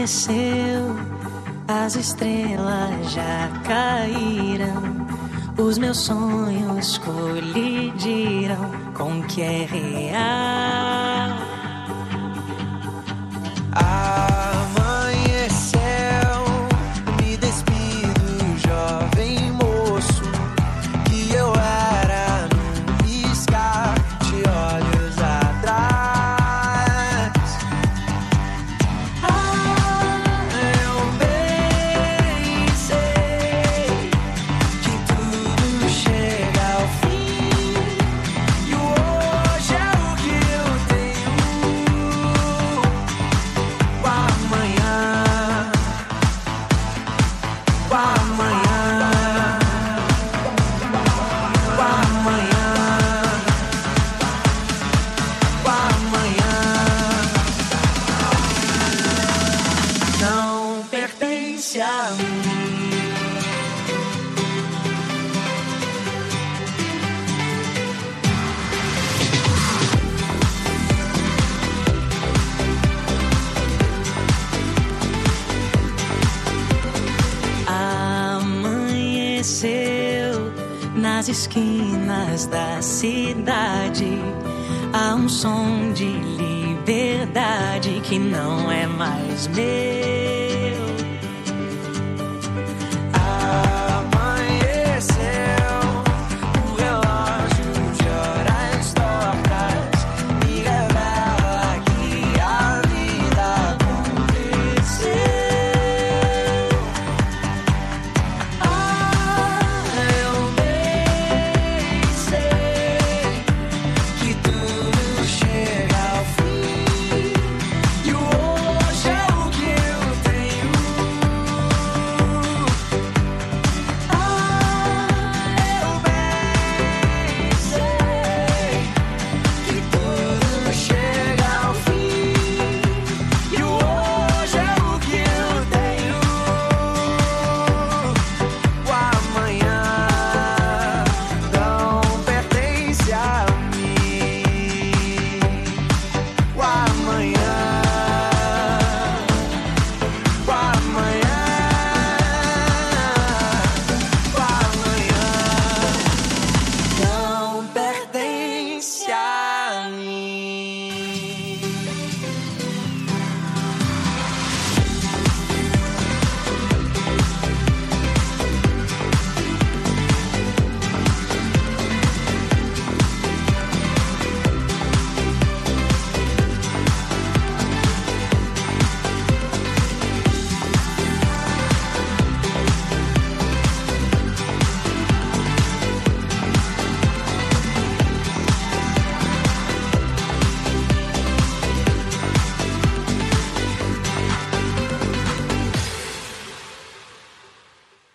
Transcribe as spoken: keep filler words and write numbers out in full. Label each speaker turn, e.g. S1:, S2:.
S1: amanheceu, as estrelas já caíram, os meus sonhos colidiram com o que é real.
S2: Amanheceu, me despido, jovem moço, que eu era num piscar de olhos atrás. Ah, eu bem sei que tudo chega ao fim, e o hoje é o que eu tenho. O amanhã, o amanhã, o amanhã, o amanhã não pertence a mim.
S1: Amanheceu nas esquinas da cidade, há um som de liberdade que não é mais meu.